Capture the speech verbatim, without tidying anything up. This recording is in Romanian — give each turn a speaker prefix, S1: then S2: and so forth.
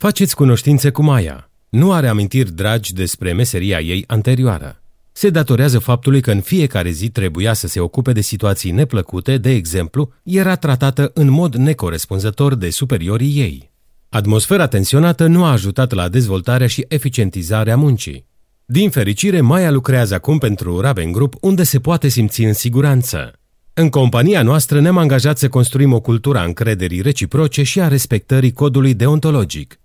S1: Faceți cunoștințe cu Maia. Nu are amintiri dragi despre meseria ei anterioară. Se datorează faptului că în fiecare zi trebuia să se ocupe de situații neplăcute, de exemplu, era tratată în mod necorespunzător de superiorii ei. Atmosfera tensionată nu a ajutat la dezvoltarea și eficientizarea muncii. Din fericire, Maia lucrează acum pentru Raven Group, unde se poate simți în siguranță. În compania noastră ne-am angajat să construim o cultură a încrederii reciproce și a respectării codului deontologic.